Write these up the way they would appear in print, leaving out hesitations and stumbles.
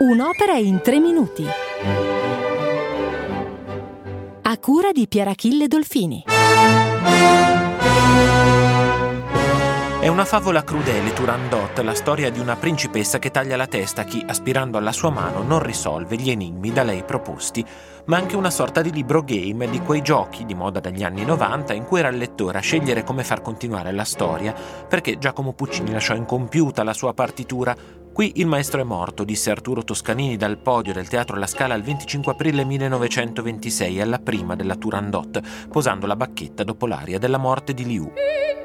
Un'opera in 3 minuti. A cura di Pierachille Dolfini. È una favola crudele, Turandot, la storia di una principessa che taglia la testa a chi, aspirando alla sua mano, non risolve gli enigmi da lei proposti, ma anche una sorta di libro game di quei giochi di moda degli anni 90 in cui era il lettore a scegliere come far continuare la storia, perché Giacomo Puccini lasciò incompiuta la sua partitura. Qui il maestro è morto, disse Arturo Toscanini dal podio del Teatro La Scala il 25 aprile 1926, alla prima della Turandot, posando la bacchetta dopo l'aria della morte di Liu.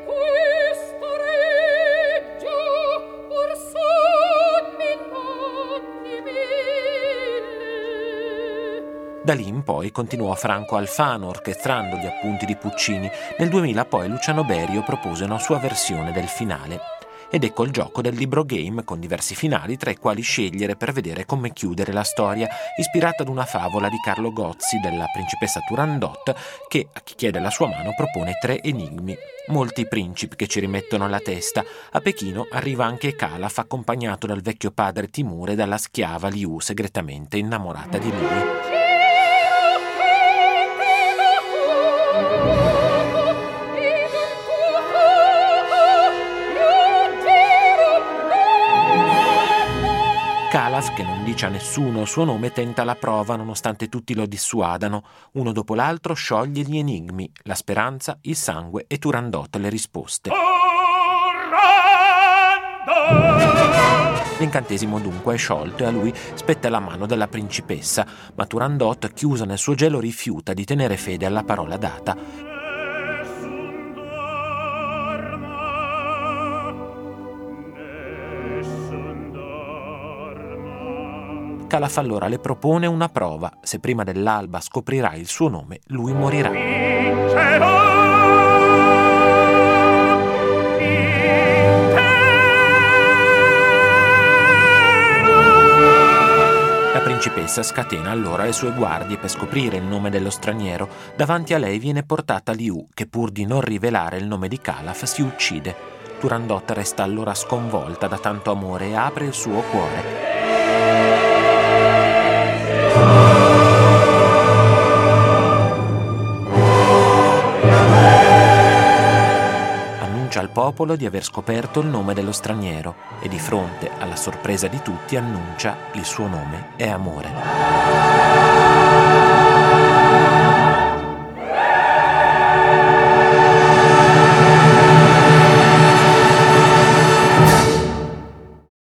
Da lì in poi continuò Franco Alfano orchestrando gli appunti di Puccini. Nel 2000 poi Luciano Berio propose una sua versione del finale. Ed ecco il gioco del libro game con diversi finali tra i quali scegliere per vedere come chiudere la storia, ispirata ad una favola di Carlo Gozzi della principessa Turandot che, a chi chiede la sua mano, propone 3 enigmi. Molti principi che ci rimettono la testa. A Pechino arriva anche Calaf accompagnato dal vecchio padre Timur e dalla schiava Liu segretamente innamorata di lui. Calaf, che non dice a nessuno il suo nome, tenta la prova nonostante tutti lo dissuadano. Uno dopo l'altro scioglie gli enigmi, la speranza, il sangue e Turandot le risposte. L'incantesimo dunque è sciolto e a lui spetta la mano della principessa, ma Turandot, chiusa nel suo gelo, rifiuta di tenere fede alla parola data. Calaf allora le propone una prova. Se prima dell'alba scoprirà il suo nome, lui morirà. La principessa scatena allora le sue guardie per scoprire il nome dello straniero. Davanti a lei viene portata Liu, che pur di non rivelare il nome di Calaf si uccide. Turandot resta allora sconvolta da tanto amore e apre il suo cuore. Annuncia al popolo di aver scoperto il nome dello straniero e di fronte alla sorpresa di tutti annuncia il suo nome è amore.